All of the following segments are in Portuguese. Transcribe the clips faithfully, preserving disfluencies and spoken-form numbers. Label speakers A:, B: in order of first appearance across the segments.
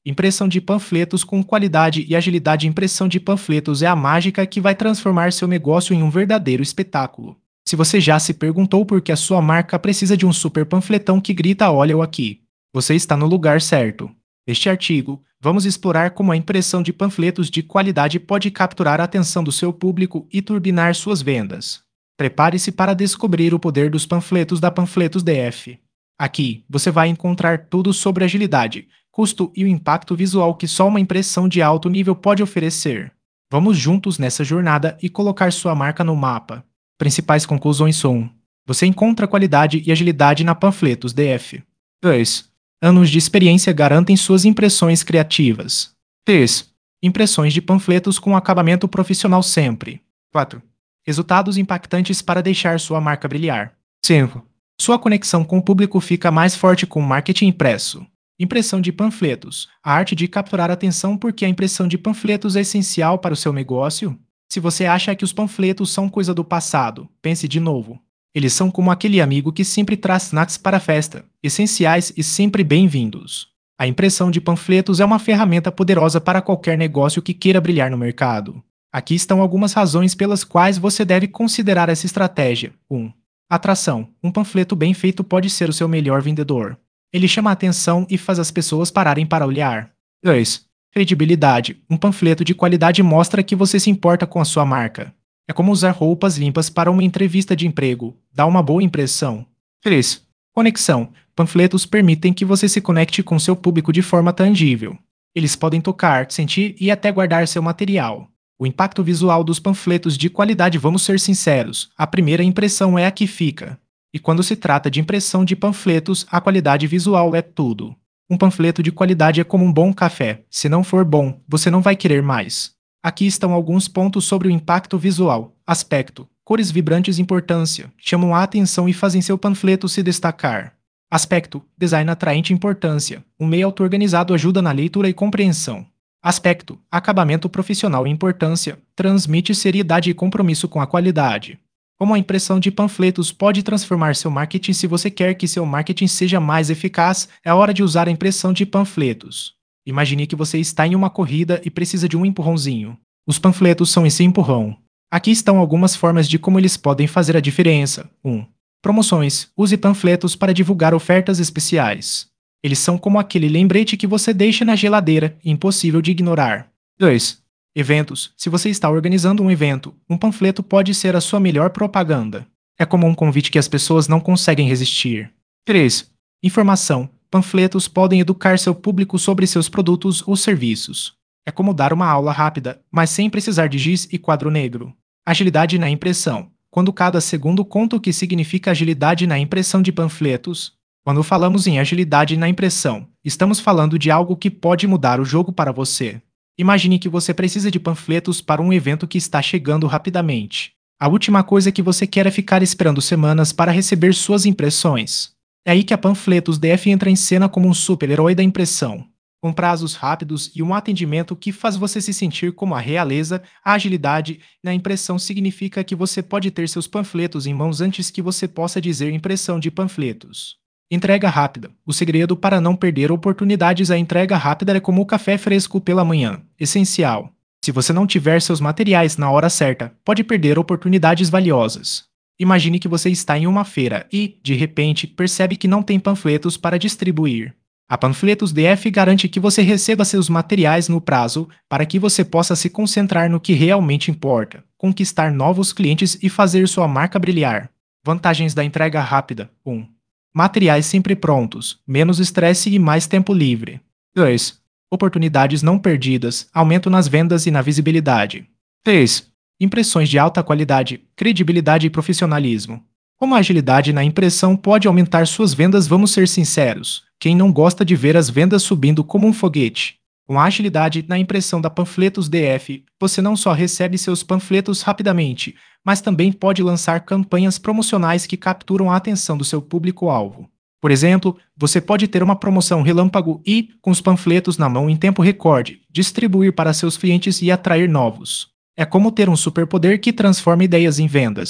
A: Impressão de panfletos com qualidade e agilidade. Impressão de panfletos é a mágica que vai transformar seu negócio em um verdadeiro espetáculo. Se você já se perguntou por que a sua marca precisa de um super panfletão que grita "olha eu aqui", você está no lugar certo. Neste artigo, vamos explorar como a impressão de panfletos de qualidade pode capturar a atenção do seu público e turbinar suas vendas. Prepare-se para descobrir o poder dos panfletos da Panfletos D F. Aqui, você vai encontrar tudo sobre agilidade, custo e o impacto visual que só uma impressão de alto nível pode oferecer. Vamos juntos nessa jornada e colocar sua marca no mapa. Principais conclusões são: você encontra qualidade e agilidade na Panfletos D F. dois. Anos de experiência garantem suas impressões criativas. três. Impressões de panfletos com acabamento profissional sempre. quatro. Resultados impactantes para deixar sua marca brilhar. cinco. Sua conexão com o público fica mais forte com o marketing impresso. Impressão de panfletos. A arte de capturar a atenção. Porque a impressão de panfletos é essencial para o seu negócio? Se você acha que os panfletos são coisa do passado, pense de novo. Eles são como aquele amigo que sempre traz snacks para a festa, essenciais e sempre bem-vindos. A impressão de panfletos é uma ferramenta poderosa para qualquer negócio que queira brilhar no mercado. Aqui estão algumas razões pelas quais você deve considerar essa estratégia. um. Atração. Um panfleto bem feito pode ser o seu melhor vendedor. Ele chama a atenção e faz as pessoas pararem para olhar. dois. Credibilidade. Um panfleto de qualidade mostra que você se importa com a sua marca. É como usar roupas limpas para uma entrevista de emprego. Dá uma boa impressão. três. Conexão. Panfletos permitem que você se conecte com seu público de forma tangível. Eles podem tocar, sentir e até guardar seu material. O impacto visual dos panfletos de qualidade. Vamos ser sinceros, a primeira impressão é a que fica. E quando se trata de impressão de panfletos, a qualidade visual é tudo. Um panfleto de qualidade é como um bom café. Se não for bom, você não vai querer mais. Aqui estão alguns pontos sobre o impacto visual. Aspecto. Cores vibrantes. Importância. Chamam a atenção e fazem seu panfleto se destacar. Aspecto. Design atraente. Importância. Um layout organizado ajuda na leitura e compreensão. Aspecto. Acabamento profissional. Importância. Transmite seriedade e compromisso com a qualidade. Como a impressão de panfletos pode transformar seu marketing? Se você quer que seu marketing seja mais eficaz, é hora de usar a impressão de panfletos. Imagine que você está em uma corrida e precisa de um empurrãozinho. Os panfletos são esse empurrão. Aqui estão algumas formas de como eles podem fazer a diferença. um. Promoções. Use panfletos para divulgar ofertas especiais. Eles são como aquele lembrete que você deixa na geladeira, impossível de ignorar. dois. Eventos. Se você está organizando um evento, um panfleto pode ser a sua melhor propaganda. É como um convite que as pessoas não conseguem resistir. três. Informação. Panfletos podem educar seu público sobre seus produtos ou serviços. É como dar uma aula rápida, mas sem precisar de giz e quadro negro. Agilidade na impressão. Quando cada segundo conta. O que significa agilidade na impressão de panfletos? Quando falamos em agilidade na impressão, estamos falando de algo que pode mudar o jogo para você. Imagine que você precisa de panfletos para um evento que está chegando rapidamente. A última coisa que você quer é ficar esperando semanas para receber suas impressões. É aí que a Panfletos D F entra em cena como um super-herói da impressão. Com prazos rápidos e um atendimento que faz você se sentir como a realeza, a agilidade na impressão significa que você pode ter seus panfletos em mãos antes que você possa dizer impressão de panfletos. Entrega rápida. O segredo para não perder oportunidades. A entrega rápida é como o café fresco pela manhã. Essencial. Se você não tiver seus materiais na hora certa, pode perder oportunidades valiosas. Imagine que você está em uma feira e, de repente, percebe que não tem panfletos para distribuir. A Panfletos D F garante que você receba seus materiais no prazo para que você possa se concentrar no que realmente importa, conquistar novos clientes e fazer sua marca brilhar. Vantagens da entrega rápida. um. Materiais sempre prontos, menos estresse e mais tempo livre. dois. Oportunidades não perdidas, aumento nas vendas e na visibilidade. três. Impressões de alta qualidade, credibilidade e profissionalismo. Como a agilidade na impressão pode aumentar suas vendas? Vamos ser sinceros, quem não gosta de ver as vendas subindo como um foguete? Com a agilidade na impressão da Panfletos D F, você não só recebe seus panfletos rapidamente, mas também pode lançar campanhas promocionais que capturam a atenção do seu público-alvo. Por exemplo, você pode ter uma promoção relâmpago e, com os panfletos na mão em tempo recorde, distribuir para seus clientes e atrair novos. É como ter um superpoder que transforma ideias em vendas.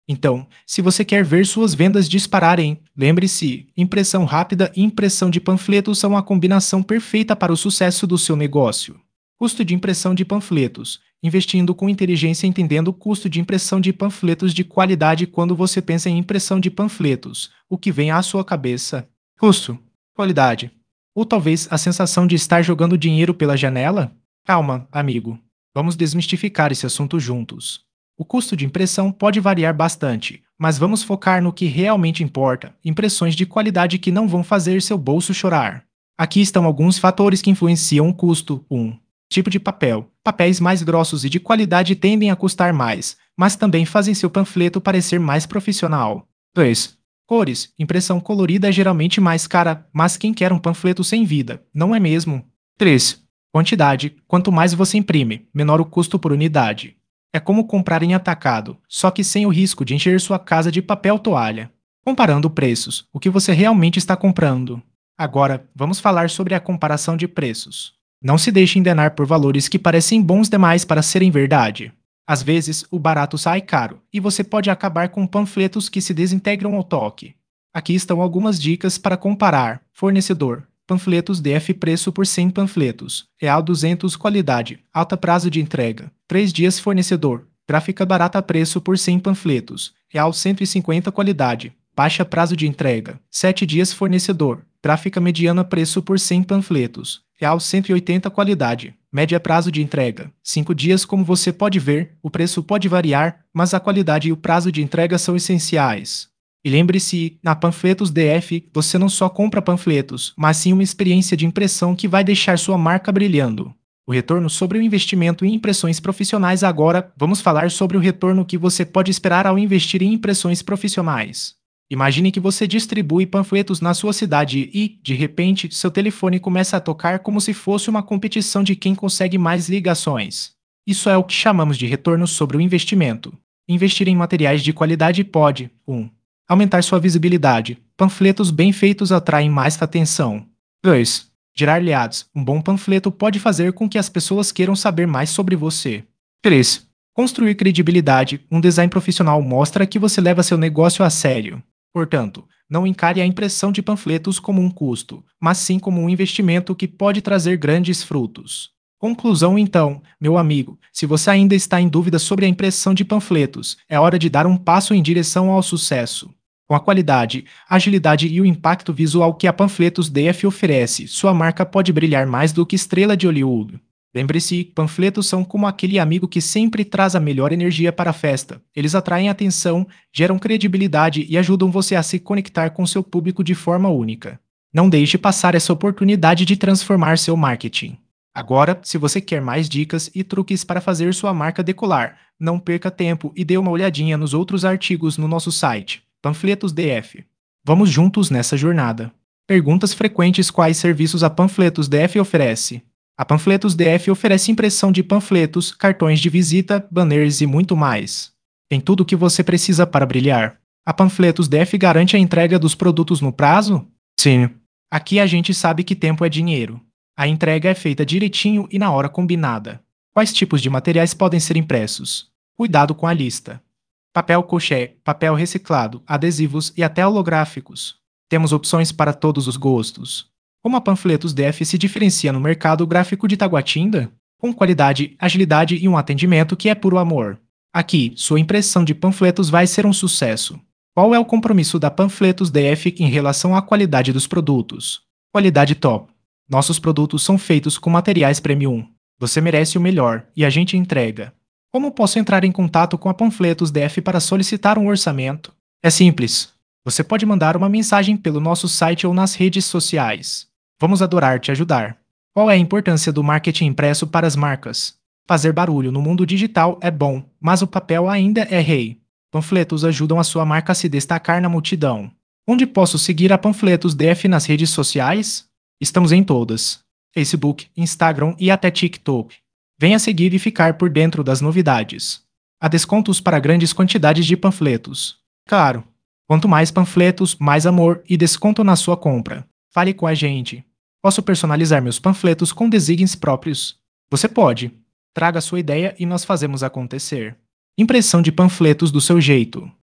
A: Então, se você quer ver suas vendas dispararem, lembre-se: impressão rápida e impressão de panfletos são a combinação perfeita para o sucesso do seu negócio. Custo de impressão de panfletos. Investindo com inteligência, entendendo o custo de impressão de panfletos de qualidade. Quando você pensa em impressão de panfletos, o que vem à sua cabeça? Custo, qualidade, ou talvez a sensação de estar jogando dinheiro pela janela? Calma, amigo. Vamos desmistificar esse assunto juntos. O custo de impressão pode variar bastante, mas vamos focar no que realmente importa: impressões de qualidade que não vão fazer seu bolso chorar. Aqui estão alguns fatores que influenciam o custo. um. Tipo de papel. Papéis mais grossos e de qualidade tendem a custar mais, mas também fazem seu panfleto parecer mais profissional. dois. Cores. Impressão colorida é geralmente mais cara, mas quem quer um panfleto sem vida, não é mesmo? três. Quantidade. Quanto mais você imprime, menor o custo por unidade. É como comprar em atacado, só que sem o risco de encher sua casa de papel toalha. Comparando preços, o que você realmente está comprando? Agora, vamos falar sobre a comparação de preços. Não se deixe enganar por valores que parecem bons demais para serem verdade. Às vezes, o barato sai caro, e você pode acabar com panfletos que se desintegram ao toque. Aqui estão algumas dicas para comparar. Fornecedor. Panfletos D F, preço por cem panfletos. Real duzentos, qualidade. Alta, prazo de entrega. três dias. Fornecedor. Gráfica barata, preço por cem panfletos. Real cento e cinquenta, qualidade. Baixa, prazo de entrega. sete dias. Fornecedor. Gráfica mediana, preço por cem panfletos. Real cento e oitenta, qualidade. Média, prazo de entrega. cinco dias. Como você pode ver, o preço pode variar, mas a qualidade e o prazo de entrega são essenciais. E lembre-se, na Panfletos D F, você não só compra panfletos, mas sim uma experiência de impressão que vai deixar sua marca brilhando. O retorno sobre o investimento em impressões profissionais. Agora, vamos falar sobre o retorno que você pode esperar ao investir em impressões profissionais. Imagine que você distribui panfletos na sua cidade e, de repente, seu telefone começa a tocar como se fosse uma competição de quem consegue mais ligações. Isso é o que chamamos de retorno sobre o investimento. Investir em materiais de qualidade pode: um. Aumentar sua visibilidade. Panfletos bem feitos atraem mais atenção. dois. Gerar leads. Um bom panfleto pode fazer com que as pessoas queiram saber mais sobre você. três. Construir credibilidade. Um design profissional mostra que você leva seu negócio a sério. Portanto, não encare a impressão de panfletos como um custo, mas sim como um investimento que pode trazer grandes frutos. Conclusão então, meu amigo: se você ainda está em dúvida sobre a impressão de panfletos, é hora de dar um passo em direção ao sucesso. Com a qualidade, agilidade e o impacto visual que a Panfletos D F oferece, sua marca pode brilhar mais do que estrela de Hollywood. Lembre-se, panfletos são como aquele amigo que sempre traz a melhor energia para a festa. Eles atraem atenção, geram credibilidade e ajudam você a se conectar com seu público de forma única. Não deixe passar essa oportunidade de transformar seu marketing. Agora, se você quer mais dicas e truques para fazer sua marca decolar, não perca tempo e dê uma olhadinha nos outros artigos no nosso site, Panfletos D F. Vamos juntos nessa jornada. Perguntas frequentes: quais serviços a Panfletos D F oferece? A Panfletos D F oferece impressão de panfletos, cartões de visita, banners e muito mais. Tem tudo o que você precisa para brilhar. A Panfletos D F garante a entrega dos produtos no prazo? Sim. Aqui a gente sabe que tempo é dinheiro. A entrega é feita direitinho e na hora combinada. Quais tipos de materiais podem ser impressos? Cuidado com a lista. Papel couché, papel reciclado, adesivos e até holográficos. Temos opções para todos os gostos. Como a Panfletos D F se diferencia no mercado gráfico de Taguatinga? Com qualidade, agilidade e um atendimento que é puro amor. Aqui, sua impressão de panfletos vai ser um sucesso. Qual é o compromisso da Panfletos D F em relação à qualidade dos produtos? Qualidade top. Nossos produtos são feitos com materiais premium. Você merece o melhor e a gente entrega. Como posso entrar em contato com a Panfletos D F para solicitar um orçamento? É simples. Você pode mandar uma mensagem pelo nosso site ou nas redes sociais. Vamos adorar te ajudar. Qual é a importância do marketing impresso para as marcas? Fazer barulho no mundo digital é bom, mas o papel ainda é rei. Panfletos ajudam a sua marca a se destacar na multidão. Onde posso seguir a Panfletos D F nas redes sociais? Estamos em todas: Facebook, Instagram e até TikTok. Venha seguir e ficar por dentro das novidades. Há descontos para grandes quantidades de panfletos. Claro, quanto mais panfletos, mais amor e desconto na sua compra. Fale com a gente. Posso personalizar meus panfletos com designs próprios? Você pode. Traga sua ideia e nós fazemos acontecer. Impressão de panfletos do seu jeito.